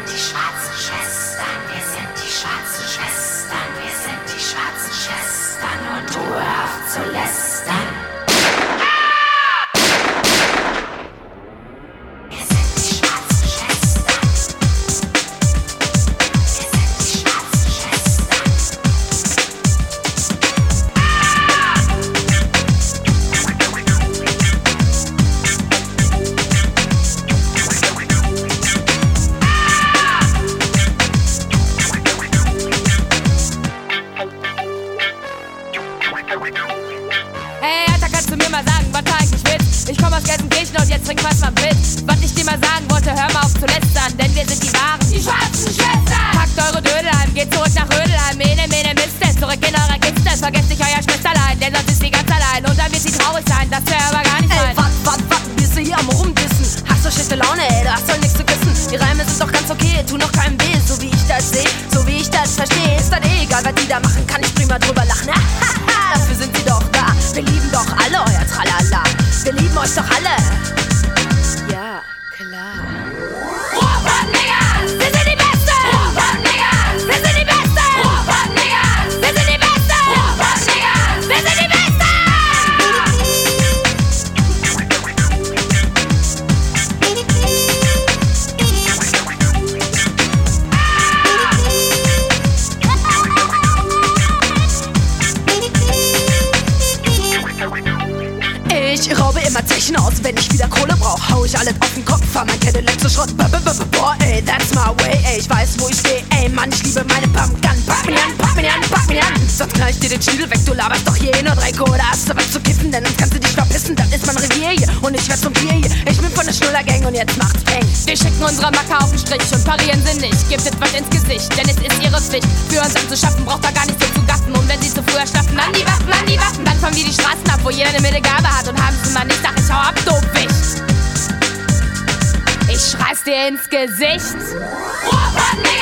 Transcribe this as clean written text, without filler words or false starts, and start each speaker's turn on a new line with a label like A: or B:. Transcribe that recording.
A: die schwarzen Schwestern, wir sind die schwarzen Schwestern, wir sind die schwarzen Schwestern und du hör auf zu lästern. Wir sind die schwarzen Schwestern. Wir sind die schwarzen Schwestern.
B: Hey, Alter, kannst du mir mal sagen, was du eigentlich willst? Ich komm aus Gelsenkirchen und jetzt trink was man will. Was ich dir mal sagen wollte, hör mal auf zu lästern, denn wir sind die Wahren, die schwarzen Schwestern. Packt eure Dödel heim, geht zurück nach Rödelheim. Mene, mene, Miste, zurück in eure Kiste. Vergesst nicht euer Schwesterlein, denn sonst ist sie ganz allein. Und dann wird sie traurig sein, das wär aber gar nicht sein.
C: Wat, bist du hier am Rumdissen? Hast du schlechte Laune, ey, du hast doch nichts zu wissen. Die Reime sind doch ganz okay, tun noch keinem weh. So wie ich das seh, so wie ich das verstehe. Ist dann eh egal, was die da machen, kann ich prima drüber lachen. Dafür sind sie doch da. Wir lieben doch alle euer Tralala. Wir lieben euch doch alle. Ja, klar.
B: Ruhrpott-Niggas, wir sind die Besten! Ruhrpott-Niggas, wir sind die Besten! Ruhrpott-Niggas, wir sind die Besten! Ruhrpott-Niggas, wir sind die Besten!
C: Ich raube immer Zeichen aus, wenn ich wieder Kohle brauch. Hau ich alles auf den Kopf, fahr mein Cadillac zu Schrott. Boah, ey, that's my way, ey, ich weiß, wo ich steh. Ey, Mann, ich liebe meine Pumpgun. Pack mich an, pack mich an, pack mich an. Sonst knall ich dir den Schädel weg, du laberst doch hier nur Dreck. Oder hast du was zu kiffen, denn sonst kannst du dich verpissen. Das ist mein Revier hier und ich werd zum Bier hier. Ich bin von der Schnuller-Gang und jetzt macht's Peng.
B: Wir schicken unsere Macker auf den Strich und parieren sie nicht. Gibt etwas ins Gesicht, denn es ist ihre Pflicht. Für uns anzuschaffen, braucht er gar nicht so zu gaffen. Und wenn sie zu früh erschlaffen, an die Waffen, an die Waffen. Dann fahren wir die Straßen ab, wo jeder eine Mittelgabe hat. Und haben sie mal nicht, sag ich hau ab, du Wicht. Ich schrei's dir ins Gesicht. Ruhrpott-Niggas!